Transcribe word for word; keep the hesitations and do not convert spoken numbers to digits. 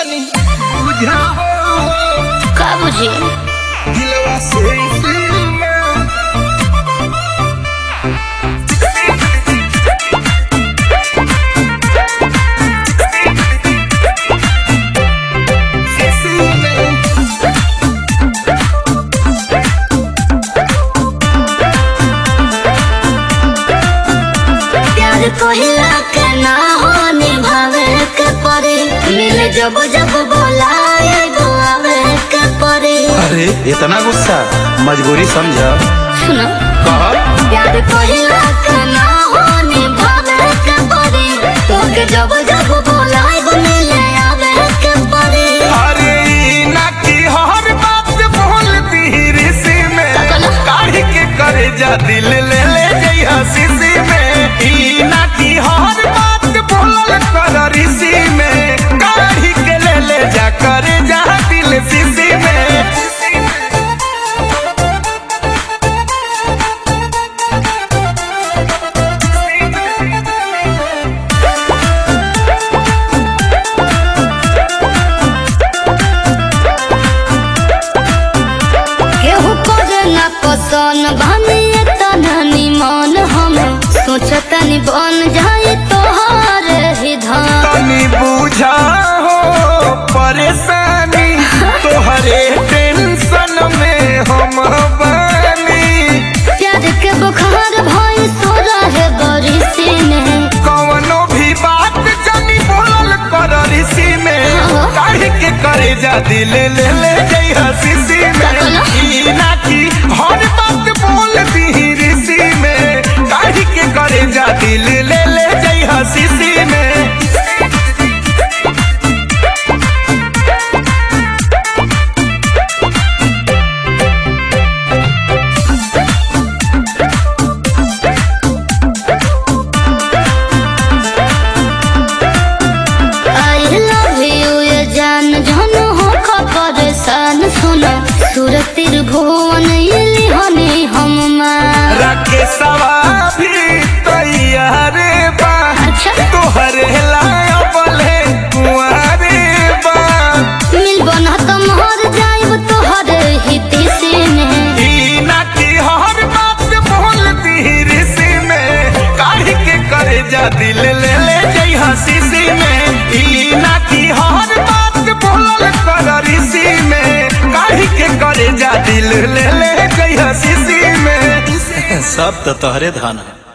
तनी बुझा का बुझी दिलवा से पहिला के ना हो निभावे के परी मिले जब जब बोलाए आवे के परी। अरे इतना गुस्सा मजबूरी समझा सुनो कहा प्यार पहिला के ना हो निभावे के परी तो के जब जब बोलाए मिले आवे के परी। अरे ना की हर बात बोलती ऋषि में काढ़ी के करे जा दिल ले ले जइहा शीशी में। ई ना की हर बात बोलल कर ऋषि में काढ़ी के ले ले जा करे जा दिल शीशी में। केहू करे ना पसंद भानी तनी मन हम सोचतनी बन जाए तोहार ही धन। तनी बुझा हो परेशानी तोहरे टेंशन में हम बानी। प्यार के बुखार भाई सो रहे बरिसी में कवनो भी बात जानी बोलल कर ऋषि में काढ़ी के करे जा दिल ले ले जइहा शीशी में। ई ना की हर बात बोलती ऋषि में काढ़ी के करे जा दिल ले ले जइहा शीशी में। सुना सुरतिर भुवन हनी हम रखे सवा भी तैयार बा अच्छा तोहरे लाया बोले कुआरे बा। मिल बना तुम हर जाइब तोहर हिती से में। ई ना की हर बात बोलती ऋषि में काढ़ी के करे जा दिल ले ले जइहा शीशी में। ई ना की हर बात बोलल कर ऋषि में काढ़ी के करे जा दिल ले ले जइहा शीशी में। सब तो तोहरे धन है।